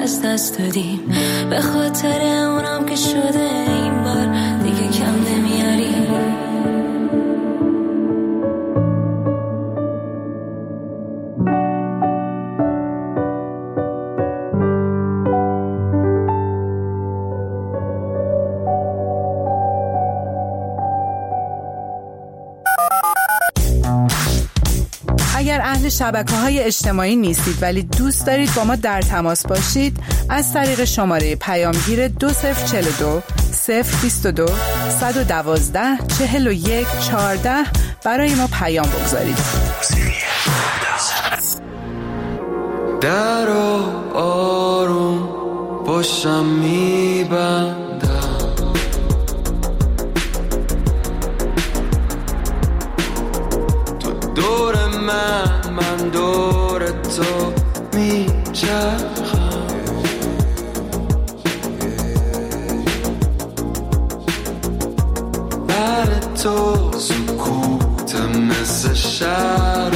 از دست دادیم، به خاطر اونم که شده این بار دیگه کم نمیاریم. اگر اهل شبکه‌های اجتماعی نیستید ولی دوست دارید با ما در تماس باشید، از طریق شماره پیامگیر 2042 022 112 41 14 برای ما پیام بگذارید. در آروم باشم میبندم، تو دور من دور تو میچرخم، بر تو سکوت مثل شهر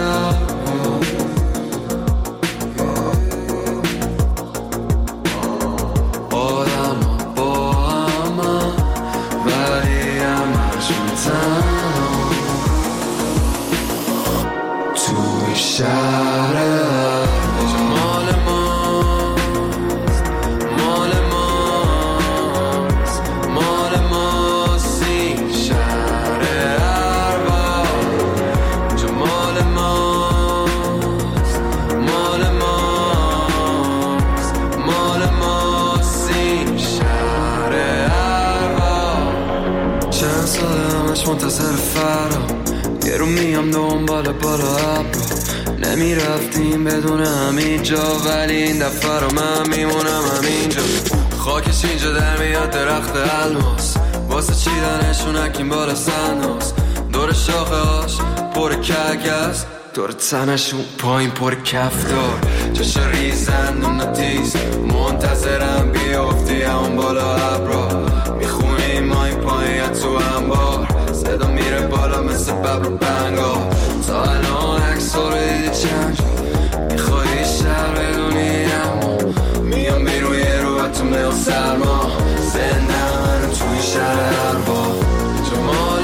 منتظر فرام، یه رو میام دنبال بالا ابرو، نمیرفتیم بدون همین جا، ولی این دفعه رو من میمونم همینجا. خاکش اینجا در میاد درخت الماس، واسه چیدنشون اکیم بالا سناس، دور شاخه هاش پر کرگست، دور تنشون پایین پر کفتار، چش ریزن و نتیز منتظرم بیافتی همون بالا ابرا، میخونیم ما این پایین تو انبار، صدا میره بالا مثل ببر و بنگا، تا الان عکس رو دیدی چند میخوایی شهر بدونی، اما میام بیرون یه رو تو میل سرما، زنده من توی شهر هر با جو مال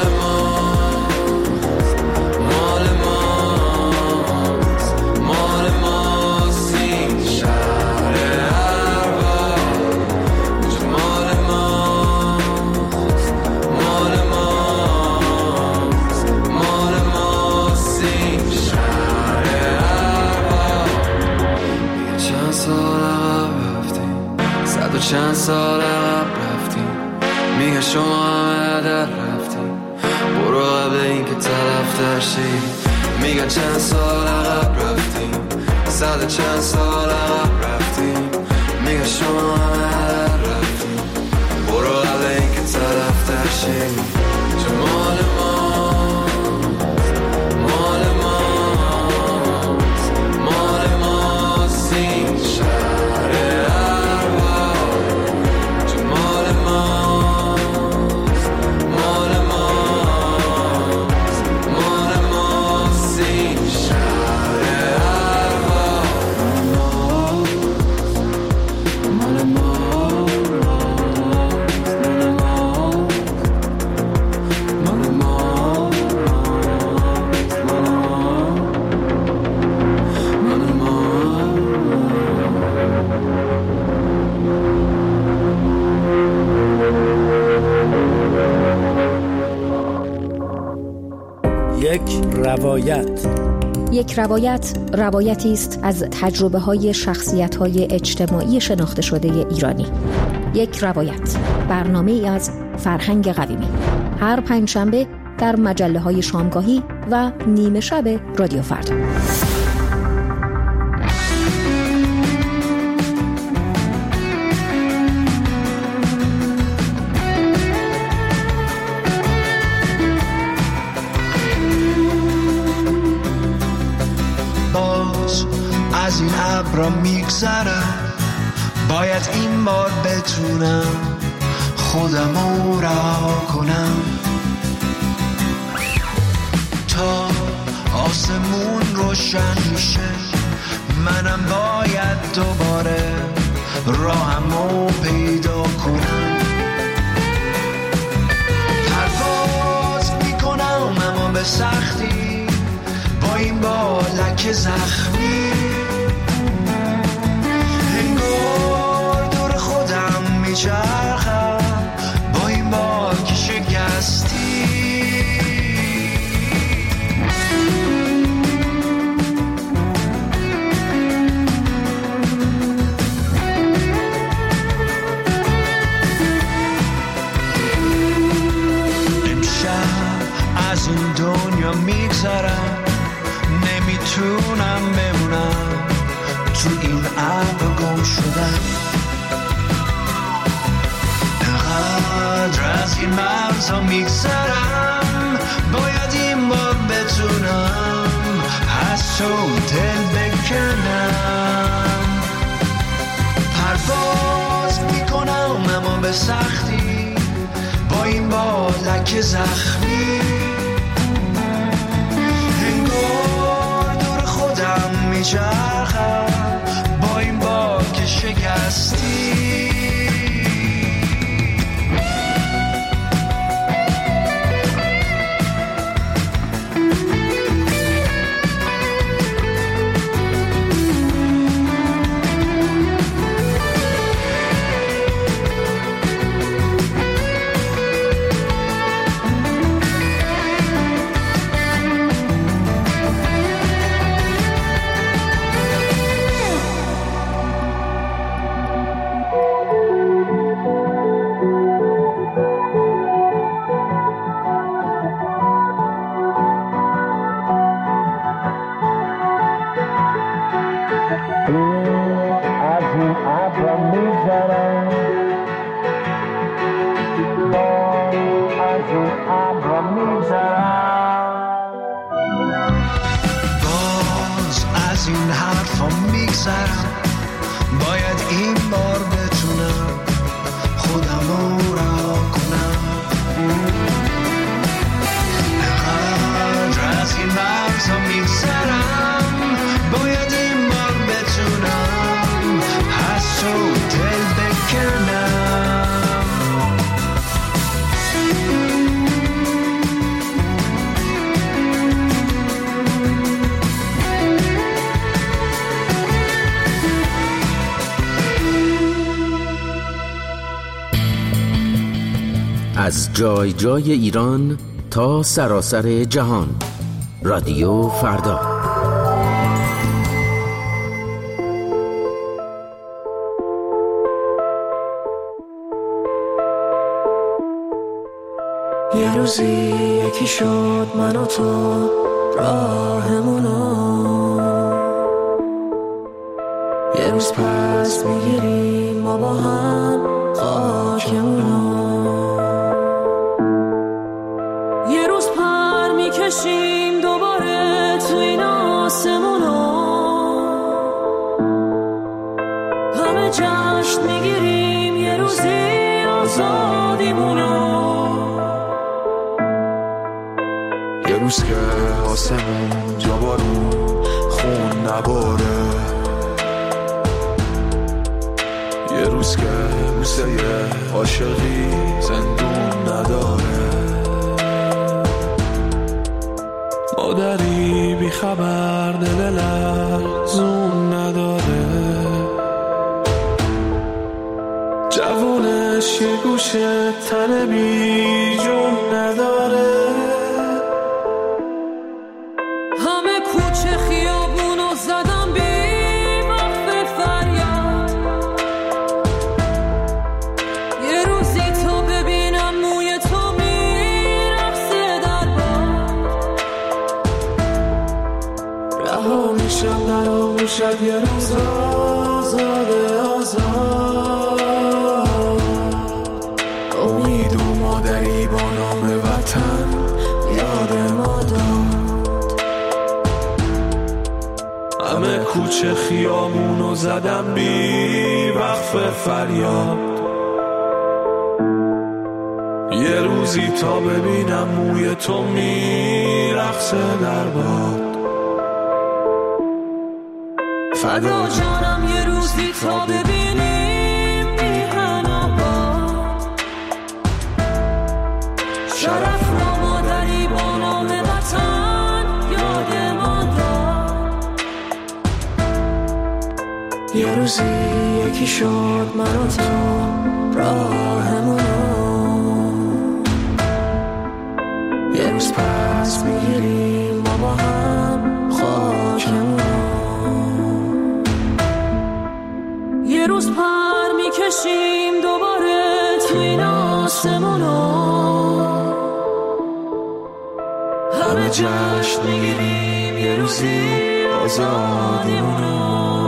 ماست این شهر هر با جو مال ماست این شهر هر با. چند سال عقب رفتیم، صد و چند سال عقب رفتیم، میگه شما همه در رفتیم، برو قبل این که طرف ترشی، میگه چند سال عقب رفتیم، صد و چند سال عقب رفتیم، میگه شما همه در رفتیم، برو قبل این که طرف ترشی. جمال ماست این شهر هر با جو مال ماست این شهر هر با یک روایت روایتی است از تجربه‌های شخصیت‌های اجتماعی شناخته شده ایرانی. یک روایت، برنامه‌ای از فرهنگ قویمی، هر پنجشنبه در مجله‌های شامگاهی و نیمه شب رادیو فردا. از این ابرا میگذرم، باید این بار بتونم خودمو رها کنم، تا آسمون روشن میشه منم باید دوباره راهمو پیدا کنم. پرواز میکنم اما به سختی، با این بالک زخمی انگار دور خودم میچرخم، با این باک شکستی. از این دنیا میگذرم، نمیتونم بمونم تو این ابر گم شدم. انقدر از این مرزها میگذرم، باید این بار بتونم از تو دل بکنم. پرواز میکنم اما به سختی، با این بالک زخمی انگار دور خودم میچرخم، با این باک شکستی. باید این بار بتونم خودم را کنم. انقدر از این مرزها میگذرم، باید این بار بتونم از تو دل بکنم. از جای جای ایران تا سراسر جهان، رادیو فردا. یه روزی یکی شد من و تو راهمونو، یه روز پس میگیریم ما با هم خاکمونو، یه روز پر میکشیم دوباره تو این آسمونو، همه جشن میگیریم یه روزی آزادیمونو. یه روز که آسمون جا بارون خون نباره، یه روز که موسه عاشقی زندون نداره، مادری بی خبر دل لرزون نداره، جوونش یه گوشه تن بی جون نداره. همه کوچه خیابونو زدم بی وقت فریاد، یه روزی تو ببینم موی تو میرقصه در باد، رها میشم در آغوشت یه روز آزاده آزاد، امید و مادری با نام وطن یاد ما داد. همه کوچه خیامونو زدم بی وقف فریاد، یه روزی تا ببینم موی تو میرقصه در باد. فدا جانم یه روزی تا ببینی یکی شد من و تو راهمونو یه روز پس میگیریم ما با هم خاکمونو یه روز پر میکشیم دوباره تو این آسمونو همه جشن میگیریم یه روزی آزادیمونو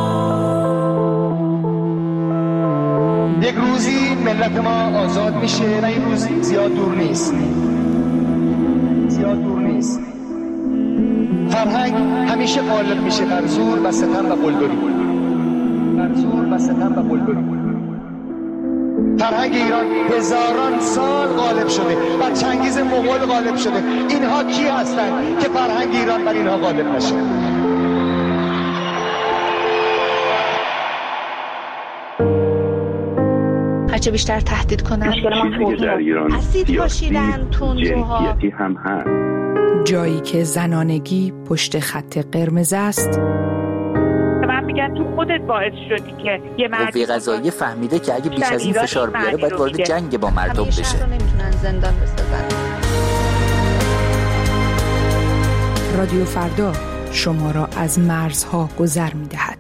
یک روزی ملت ما آزاد میشه و این روز زیاد دور نیست. فرهنگ همیشه غالب میشه بر زور و ستم و قلدری. فرهنگ ایران هزاران سال غالب شده، بر چنگیز مغول غالب شده. اینها کی هستند که فرهنگ ایران بر اینها غالب نشه؟ هرچه بیشتر تهدید کنن در ایران اسید پاشیدن تندروها هم هست. جایی که زنانگی پشت خط قرمز است. من میگم تو خودت باعث شدی که یه قوه قضاییه فهمیده که اگه بیش از این فشار بیاره باید وارد جنگ با مردم بشه. همیشه رو نمیتونن زندان بسازن. رادیو فردا شما را از مرزها گذر می‌دهد.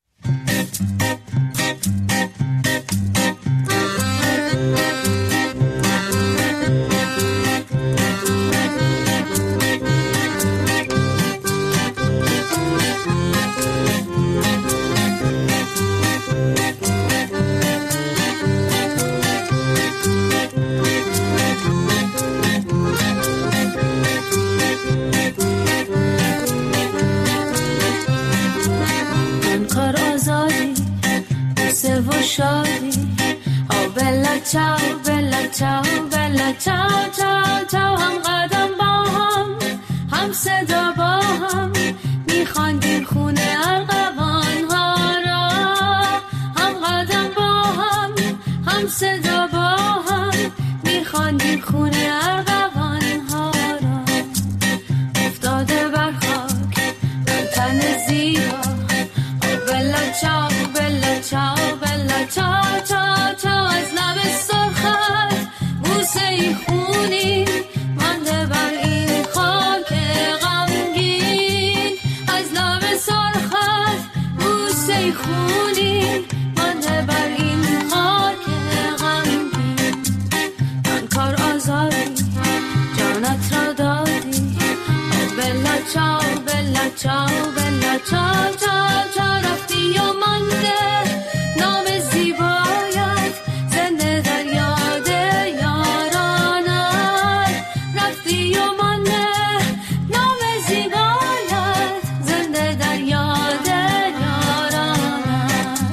چاو بلا چاو بلا چاو چاو چاو هم قدم با هم صدا با هم میخواندیم خونه ارغوان ها را هم قدم با هم صدا با هم میخواندیم خونه ارغوان ها را افتاده بر خاک تن زیبا بلا چاو بلا چاو بلا چاو چاو چاو از لب سرخت بوسه ای خونی مانده بر این خاک غمگین از لب سرخت بوسه ای خونی مانده بر این خاک غمگین من کار آزادی جانت را دادی بلا چاو بلا چاو بلا چاو چاو چاو رفتی و مانده نام زیبایت زنده در یاد یارانت رفتی و مانده نام زیبایت زنده در یاد یارانت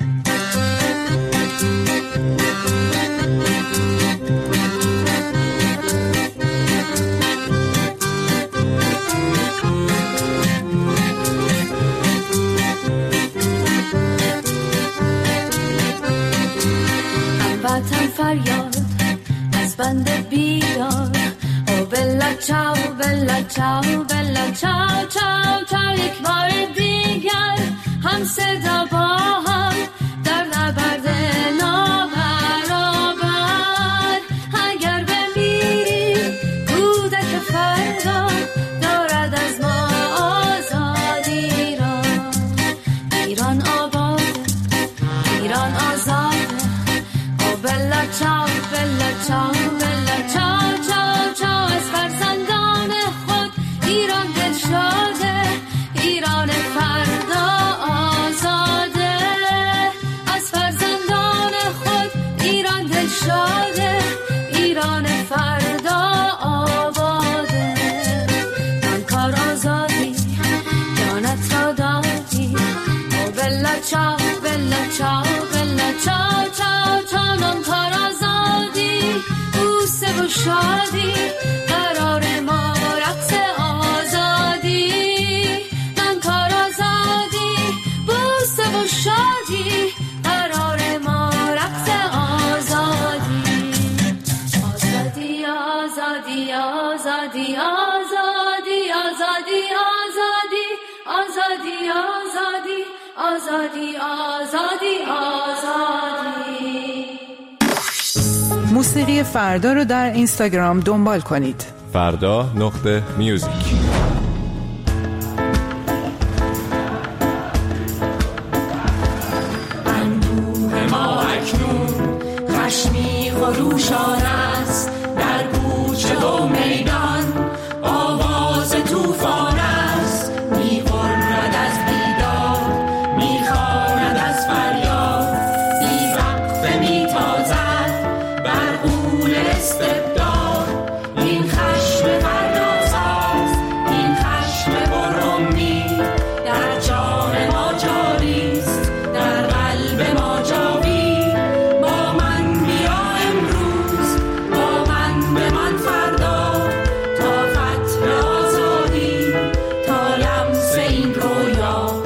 هموطن فریاد از بند بیدار او بلا چاو بلا چاو بلا چاو چاو چاو یک بار دیگر هم صدا با هم در نبرد نابرابر اگر بمیری کودک فردا دارد از ما آزادی را ایران آباد ایران آزاد بلا چاو بلا چاو بلا چاو چاو چاو از فرزندان خود ایران دل شاده ایران فردا آزاده از فرزندان خود ایران دل شاده ایران فردا آباده من کار آزادی جانت را دادی بلا چاو بلا چاو بلا چاو چاو چاو من کار آزادی بوسه و شادی قرار ما رقص آزادی من کار آزادی بوسه و شادی قرار ما رقص آزادی آزادی آزادی آزادی آزادی آزادی آزادی آزادی آزادی آزادی آزادی آزادی. موسیقی فردا رو در اینستاگرام دنبال کنید. فردا.music. اندوه ما اکنون خشمی خروشان است، در کوچه و میدان آواز توفان است. می‌غرد از بیدار، می‌خواند از فریاد، بی‌وقفه می‌تازد بر غول استبداد. این خشم فردازاست، این خشم برهمی، در جان ما جاریست، در قلب ما جاوی. با من بیا امروز، با من بمان فردا، تا فتح آزادی، تا لمس این رویا.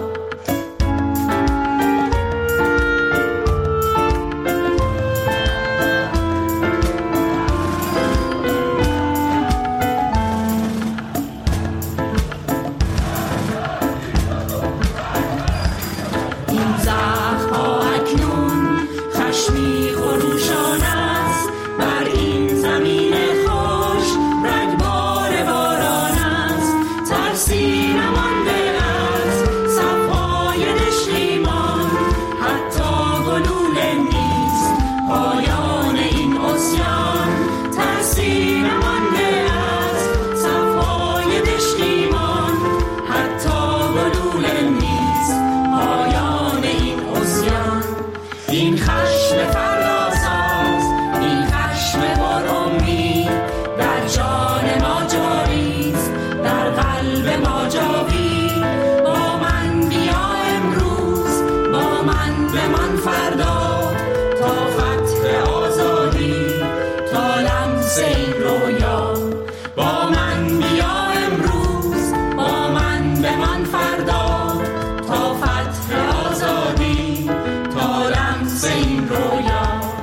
این زخم‌ها اکنون خشمی خروشان است، بر این زمین خوش رگبار باران است. ترسی نمانده از صفای نشیمان، حتی گلوله نیست پایان این عصیان. ترسی نمانده از صفای نشیمان، حتی گلوله نیست پایان این عصیان. این خشم فردازاست، این خشم برهمی، در جان ما جاریست، در قلب ما جاوی. با من بیا امروز، با من بمان فردا، تا فتح آزادی، تا لمس این رویا. با من بیا امروز، با من بمان فردا، تا فتح آزادی، تا لمس این رویا.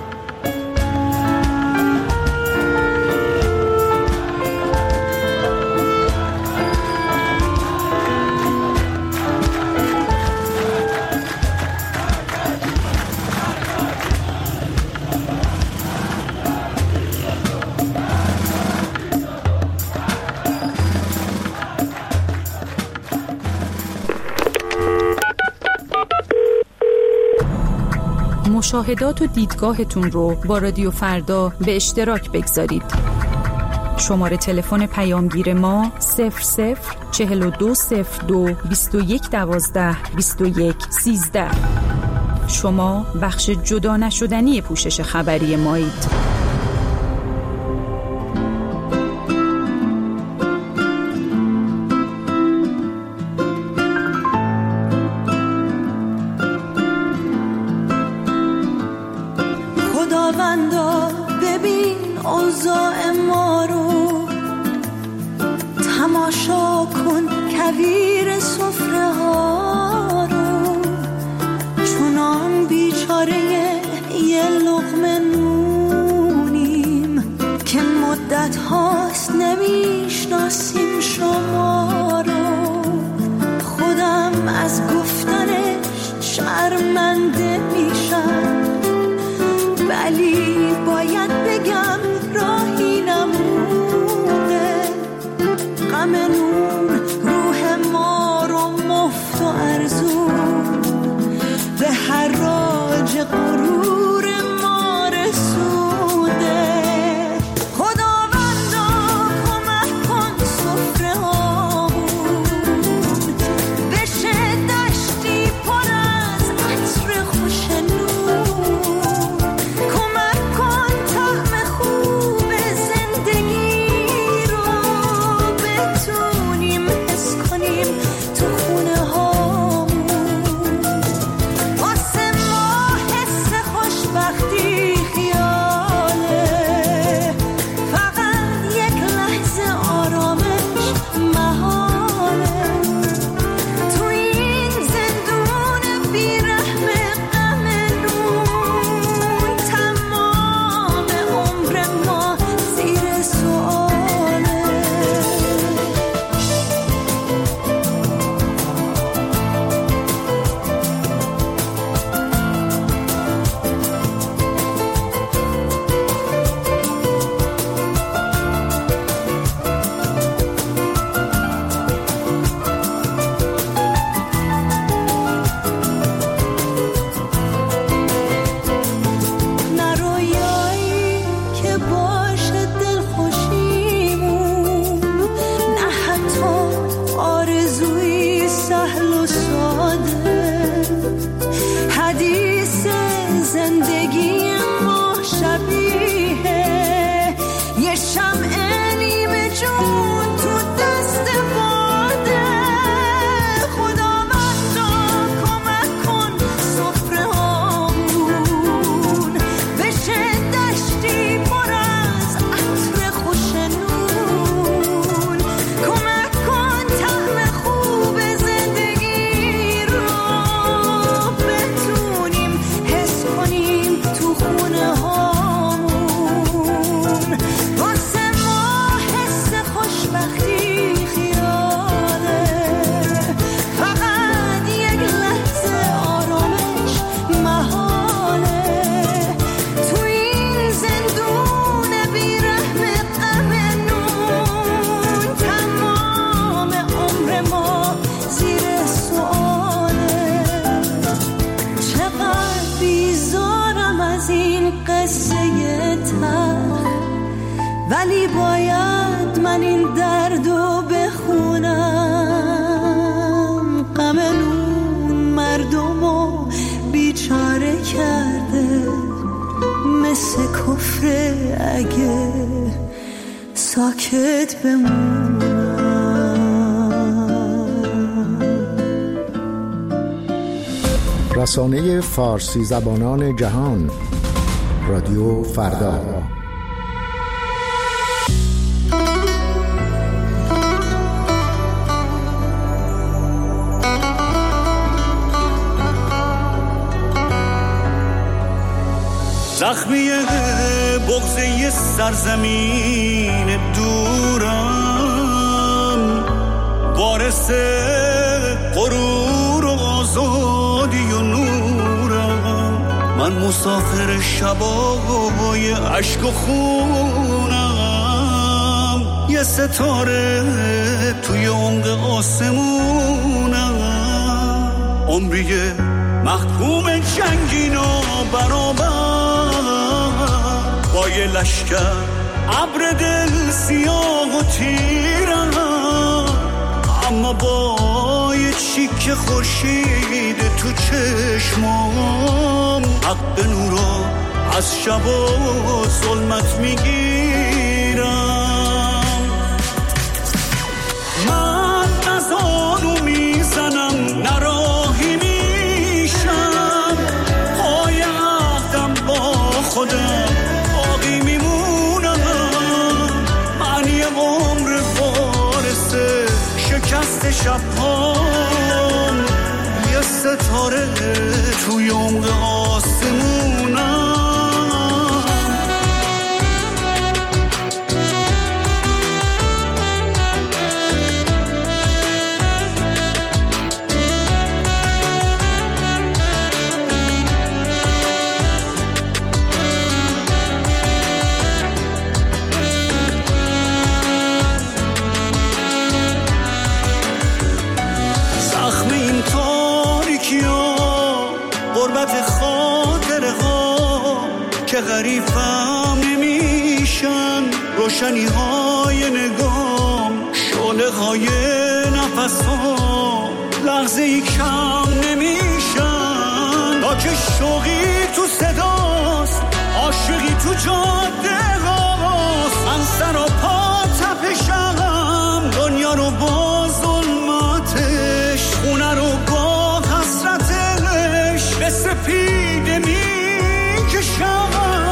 مشاهدات و دیدگاهتون رو با رادیو فردا به اشتراک بگذارید. شماره تلفن پیامگیر ما 00420221122113. شما بخش جدا نشدنی پوشش خبری مایید. خداوندا ببین اوضاع ما رو، تماشا کن کویر سفره ها رو. چونان بیچاره یه لقمه نونیم، که مدت هاست نمیشناسیم شما رو. خودم از گفتنش شرمنده میشم، ولی باید بگم راهی نمونه. غم نون روح ما رو مفت و ارزون، به حراج غرور ما رسونده. خداوندا کمک کن این قصه تلخ، ولی باید من این دردو بخونم. غم اون مردمو بیچاره کرده، مثل کفر اگه ساکت بمونم. رسانه فارسی زبانان جهان، رادیو فردا. زخمی بغضه سرزمین دورم، وارث غرور و آزادی و نورم. من مسافر شبای عشق و خونم، یه ستاره توی عمق آسمونم. عمری محکوم جنگین و برابر با یه لشکر ابر دل سیاه و تیرم، اما با یه چیک خورشید تو چشمام حق نورا از شب و ظلمت میگیرم. من نزانو میزنم نراهی میشم، پای عهدم با خودم باقی میمونم. من یه عمر وارث شکست شبهام، یه ستاره توی عمق آسمونم. که غریبم نمیشن روشنی های نگام، شعله های نفسام لحظه ای کم نمیشن. تا که شوقی تو صداست، عاشقی تو جاده هاست. من سر و پا تپشم، دنیا رو با ظلمتش، خونه رو با حسرتش به سپیده میکشم.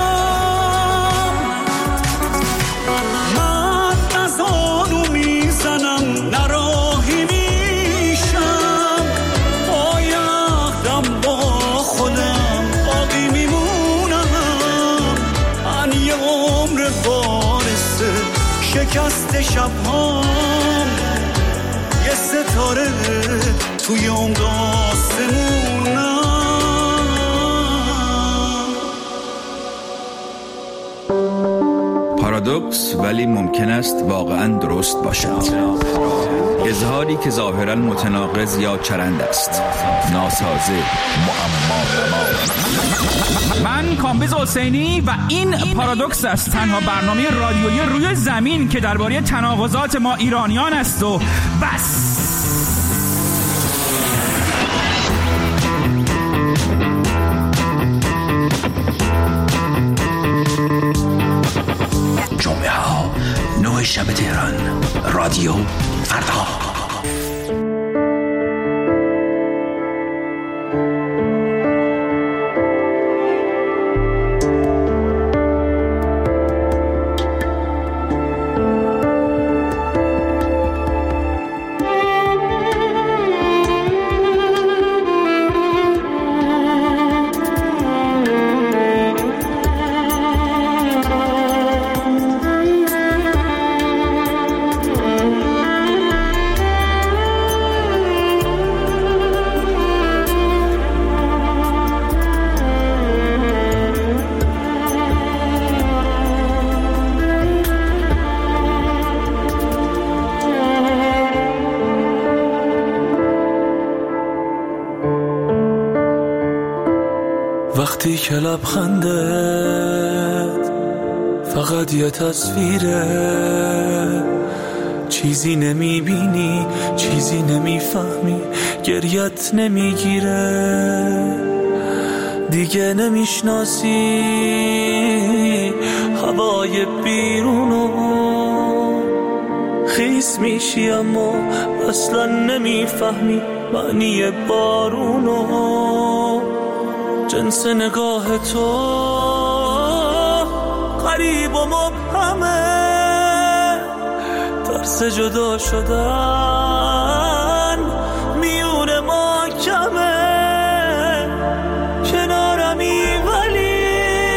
نراهی میشم، بایدم با خودم باقی میمونم. من یه عمر وارث شکست شبهام، یه ستاره توی عمق آسمونم. پارادوکس ولی ممکن است واقعاً درست باشد. اظهاری که ظاهراً متناقض یا چرند است، ناسازه، معما. من کامبیز حسینی و این پارادوکس است، تنها برنامه رادیویی روی زمین که درباره تناقضات ما ایرانیان است و بس. جمعه ها 9 شب تهران، رادیو فردا. که لبخندت فقط یه تصویره، چیزی نمیبینی، چیزی نمیفهمی، گریت نمیگیره، دیگه نمیشناسی هوای بیرونو، خیس میشی اما اصلا نمیفهمی معنی بارونو، جنس نگاه تو غریب و مبهمه، ترس جدا شدن میون ما کمه، کنارمی ولی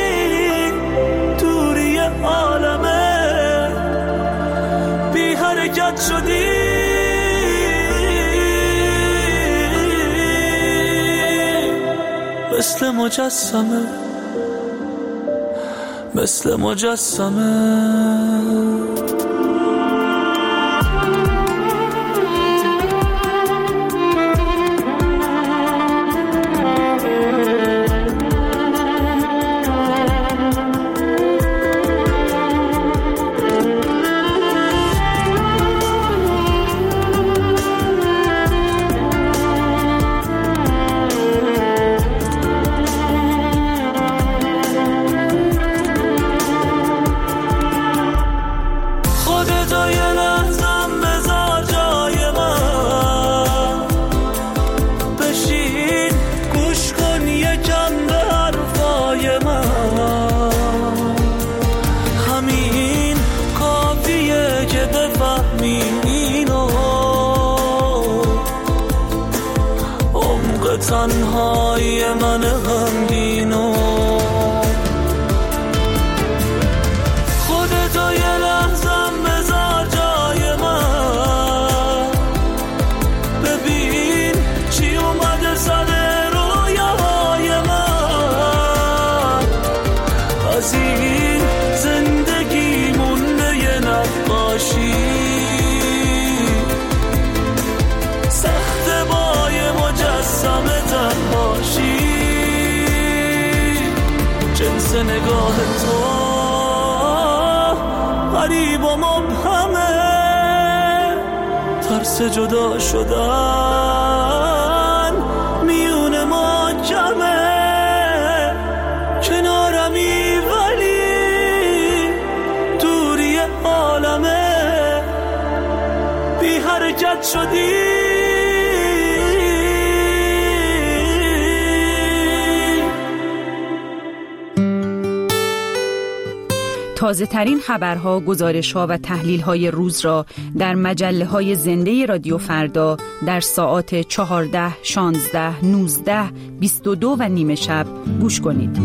دوری عالمه، بی حرکت شدی مثل مجسمه، مثل مجسمه. تنهای من غمگینو، خودتو یه لحظم بذار جای من، ببین چی اومده سر رویاهای من، از این زندگی مونده یه نقاشی، سخت با یه مجسمه تنهاشی، جنس نگاه تو غریب و مبهمه، ترس جدا شدن میون ما کمه، کنارمی ولی دوری عالمه، بی حرکت شدی تازه ترین خبرها، گزارش‌ها و تحلیل‌های روز را در مجله‌های زنده رادیو فردا در ساعات 14، 16، 19، 22 و نیمه شب گوش کنید.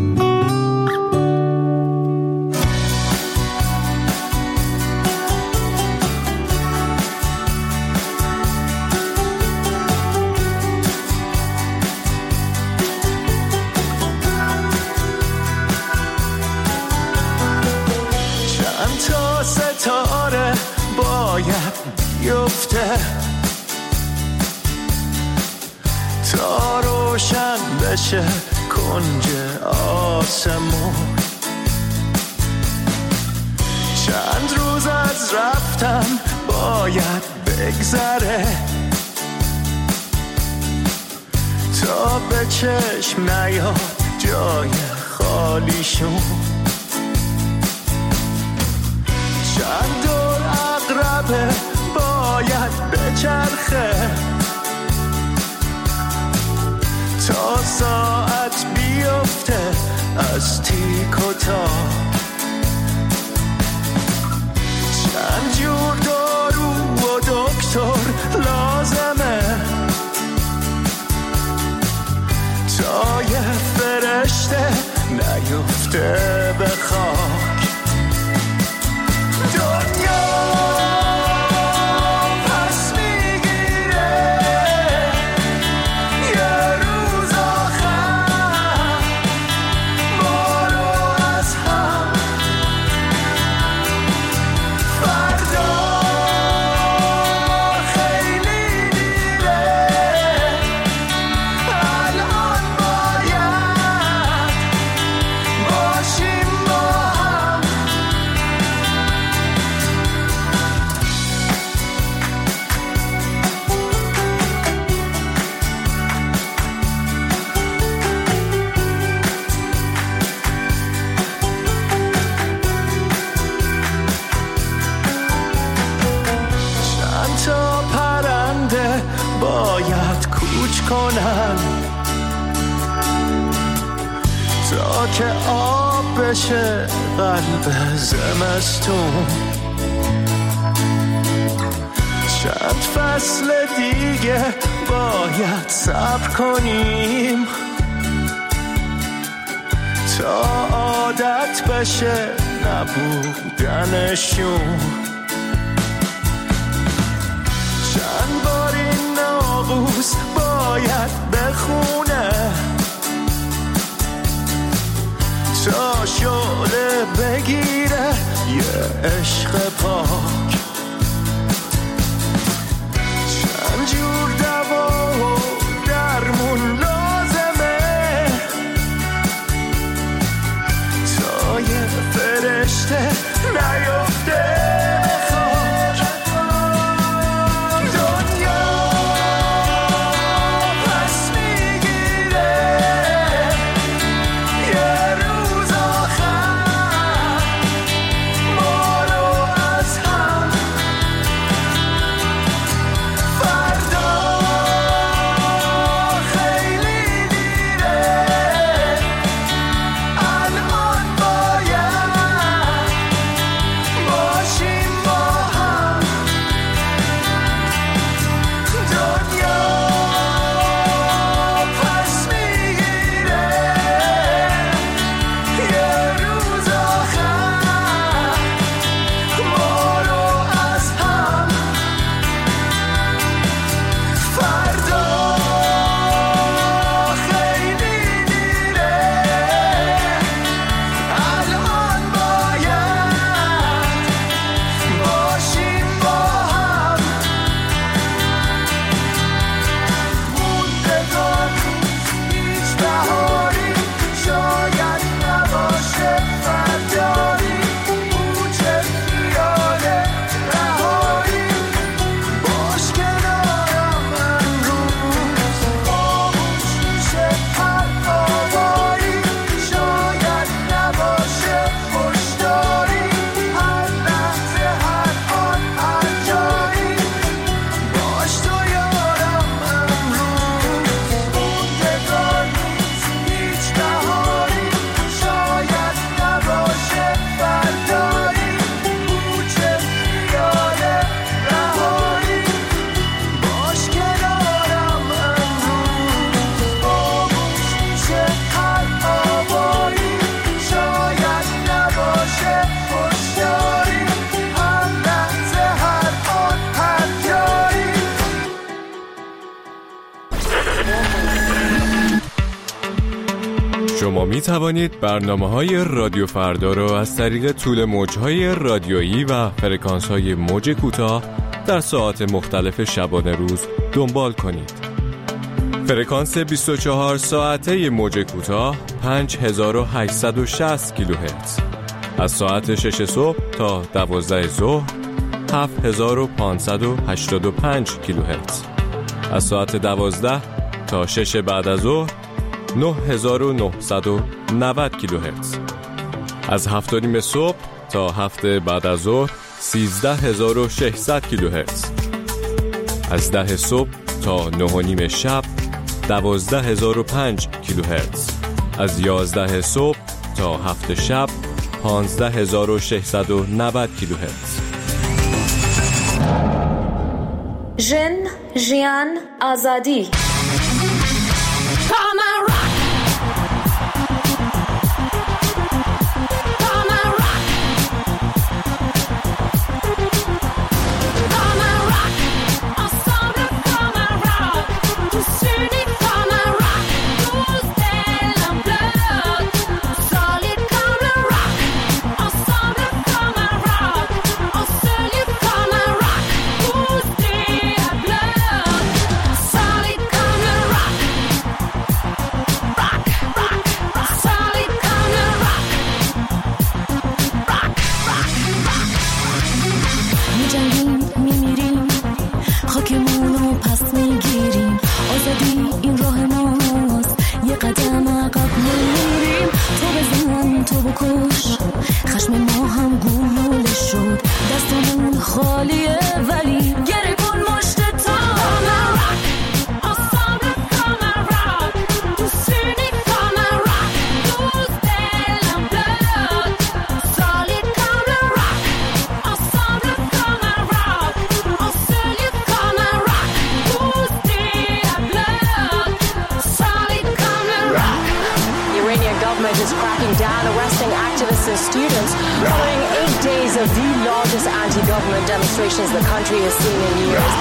تا روشن بشه کنج آسمون، چند روز از رفتن باید بگذره تا به چشم نیاد جای خالیشون، چند دور عقربه باید بچرخه تا ساعت بیفته از تیک و تاک، چند جور دارو و دکتر لازمه تا یه فرشته نیفته به خاک. دنیا کنم تا که آب بشه قلب زمستون. چند فصل دیگه باید صبر کنیم تا عادت بشه نبودنشون. چند بار این ناموس باید بخونه تا شعله بگیره یه عشق پاک. چند جور دوا و درمون لازمه تا یه فرشته نیفته شما می توانید برنامه‌های رادیو فردا را از طریق طول موج‌های رادیویی و فرکانس‌های موج کوتاه در ساعات مختلف شبانه روز دنبال کنید. فرکانس 24 ساعته موج کوتاه 5860 کیلوهرتز. از ساعت 6 صبح تا 12 ظهر 7585 کیلوهرتز. از ساعت 12 تا 6 بعد از ظهر 9990 کیلوهرتز. از 7:30 صبح تا 7 بعد از ظهر 13600 کیلوهرتز. از 10 صبح تا 9:30 شب 12005 کیلوهرتز. از 11 صبح تا 7 شب 15690 کیلوهرتز. ژن، ژیان، آزادی. خالیه ولی گره کن مشت تا. to students following 8 days of the largest anti-government demonstrations the country has seen in years.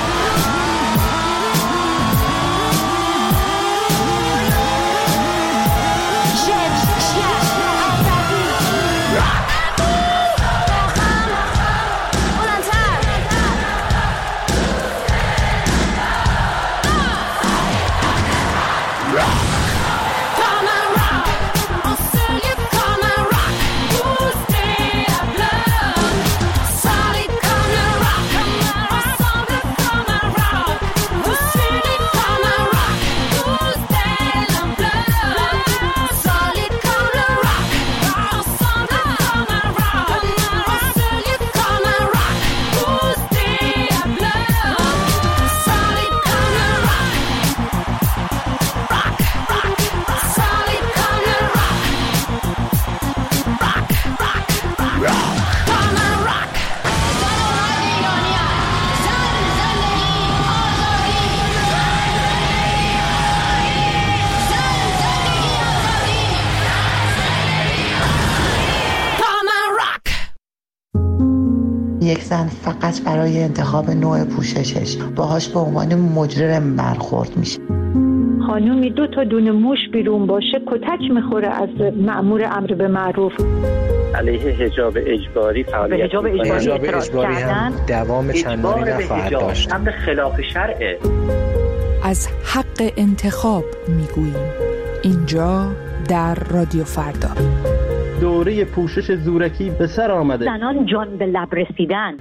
یک زن فقط برای انتخاب نوع پوششش باهاش به عنوان مجرم برخورد میشه. خانومی 2 تا دونه موش بیرون باشه کتک میخوره از مأمور امر به معروف. علیه حجاب اجباری فعالیت حجاب اجباری هم دوام چندانی نخواهد داشت. امر خلاف شرعه. از حق انتخاب میگوییم اینجا در رادیو فردا. دوره پوشش زورکی به سر آمده. زنان جان به لب رسیدن.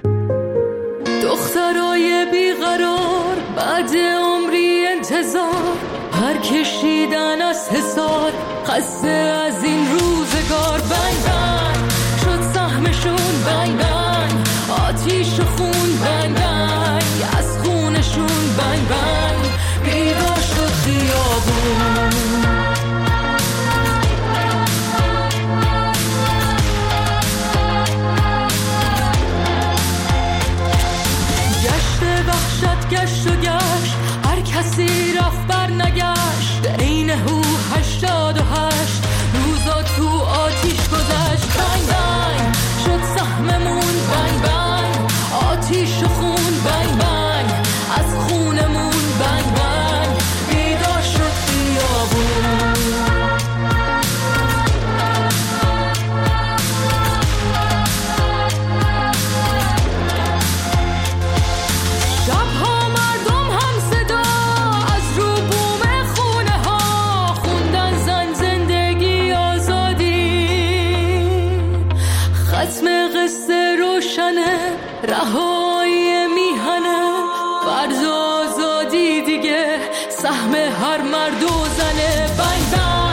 دخترای بیقرار بعد عمری انتظار هر کشیدن از حصار خسته از این روزگار. بنگ بنگ شد سهمشون، بنگ بنگ آتیش و خون، بنگ بنگ از خونشون، بنگ بنگ بیدار شد خیابون. گشت و گشت هر کسی رفت بر نگشت. عین هو 88 روزا تو آتیش گذشت. بنگ بنگ شد سهممون، بنگ بنگ آتیش و خون، بنگ بنگ از خونمون، بنگ بنگ بیدار شد خیابون. رهایی میهنه فرض آزادی دیگه سهم هر مرد و زنه. بنگ بنگ